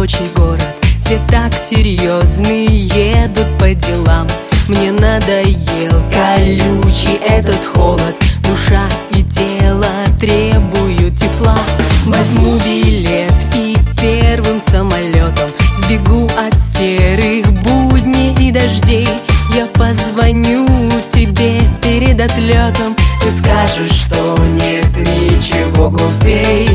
рабочий город. Все так серьезные, едут по делам. Мне надоел колючий этот холод. Душа и тело требуют тепла. Возьму билет и первым самолетом сбегу от серых будней и дождей. Я позвоню тебе перед отлетом. Ты скажешь, что нет ничего глупей.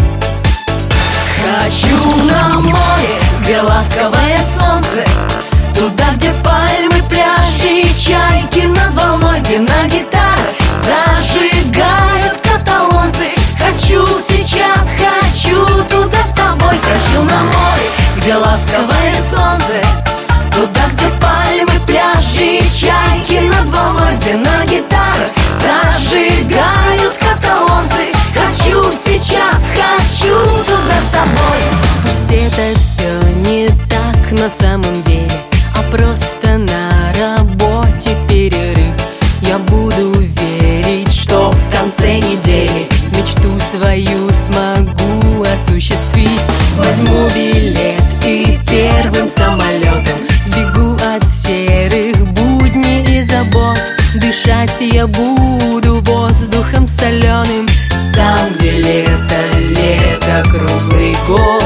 Хочу на море, где ласковое солнце, туда, где пальмы, пляжи и чайки над волной, где на гитарах зажигают каталонцы. Хочу сейчас, хочу туда с тобой. Хочу на море, где ласковое солнце, туда, где пальмы, пляжи и чайки над волной, где на гитарах зажигают каталонцы. Хочу сейчас, хочу туда с тобой. Пусть это все не так на самом деле, а просто на работе перерыв. Я буду верить, что в конце недели мечту свою смогу осуществить. Возьму билет и первым самолетом бегу от серых будней и забот. Дышать я буду воздухом соленым, там, где лето, лето круглый год.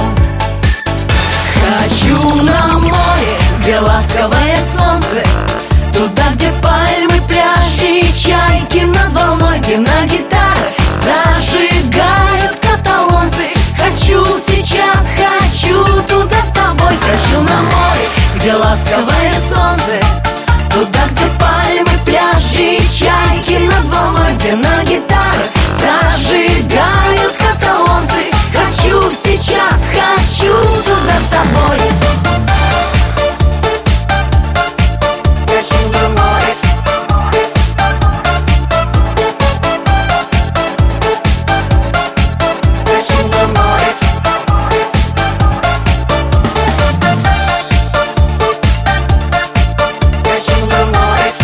Хочу на море, где ласковое солнце, туда, где пальмы, пляжи и чайки над волной, где на гитарах зажигают каталонцы. Хочу сейчас, хочу туда с тобой. Хочу на море, где ласковое солнце, туда, где пальмы, пляжи и чайки над волной, где на гитарах зажигают каталонцы. Хочу сейчас, хочу туда с тобой. Хочу на море. Хочу на море. Хочу на море.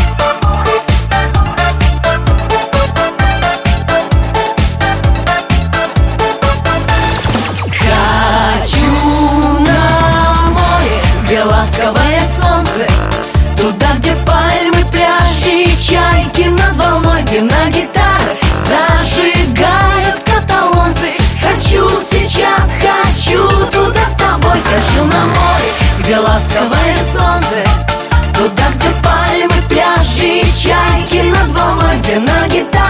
Где ласковое солнце, туда, где пальмы, пляжи и чайки над волной, где на гитарах зажигают каталонцы. Хочу сейчас, хочу туда с тобой. Хочу на море, где ласковое солнце, туда, где пальмы, пляжи и чайки над волной, где на гитарах